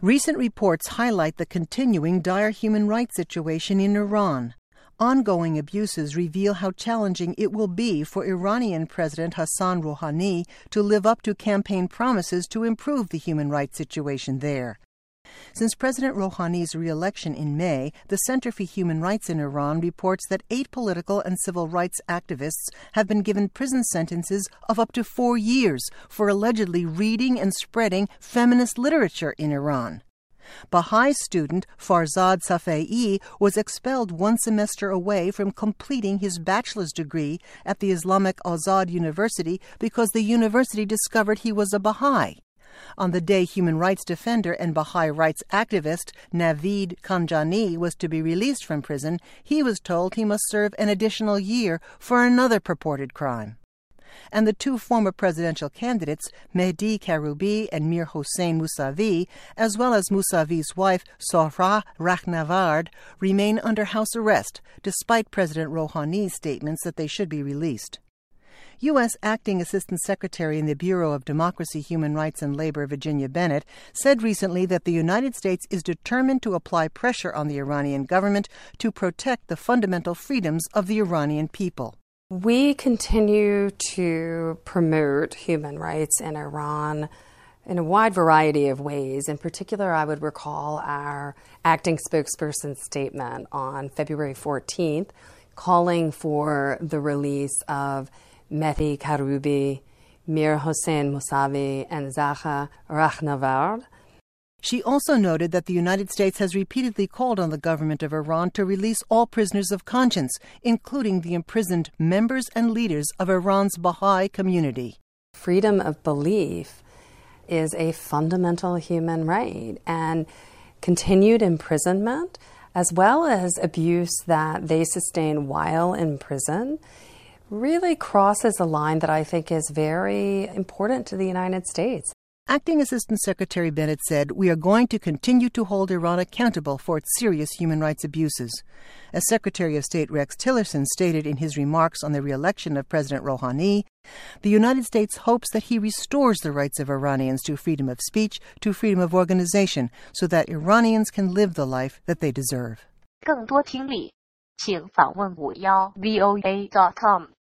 Recent reports highlight the continuing dire human rights situation in Iran. Ongoing abuses reveal how challenging it will be for Iranian President Hassan Rouhani to live up to campaign promises to improve the human rights situation there. Since President Rouhani's re-election in May, the Center for Human Rights in Iran reports that 8 political and civil rights activists have been given prison sentences of up to 4 years for allegedly reading and spreading feminist literature in Iran. Baha'i student Farzad Safai was expelled 1 semester away from completing his bachelor's degree at the Islamic Azad University because the university discovered he was a Baha'i. On the day human rights defender and Baha'i rights activist Naveed Kanjani was to be released from prison, he was told he must serve an additional year for another purported crime. And the 2 former presidential candidates, Mehdi Karoubi and Mir Hossein Mousavi, as well as Mousavi's wife, Sohrah Rahnavard, remain under house arrest, despite President Rouhani's statements that they should be released. U.S. Acting Assistant Secretary in the Bureau of Democracy, Human Rights and Labor, Virginia Bennett, said recently that the United States is determined to apply pressure on the Iranian government to protect the fundamental freedoms of the Iranian people. We continue to promote human rights in Iran in a wide variety of ways. In particular, I would recall our acting spokesperson's statement on February 14th calling for the release of Mehdi Karoubi, Mir Hossein Mousavi, and Sohrah Rahnavard. She also noted that the United States has repeatedly called on the government of Iran to release all prisoners of conscience, including the imprisoned members and leaders of Iran's Baha'i community. Freedom of belief is a fundamental human right, and continued imprisonment, as well as abuse that they sustain while in prison, really crosses a line that I think is very important to the United States. Acting Assistant Secretary Bennett said, "We are going to continue to hold Iran accountable for its serious human rights abuses." As Secretary of State Rex Tillerson stated in his remarks on the re-election of President Rouhani, the United States hopes that he restores the rights of Iranians to freedom of speech, to freedom of organization, so that Iranians can live the life that they deserve. 更多听力，请访问51voa.com。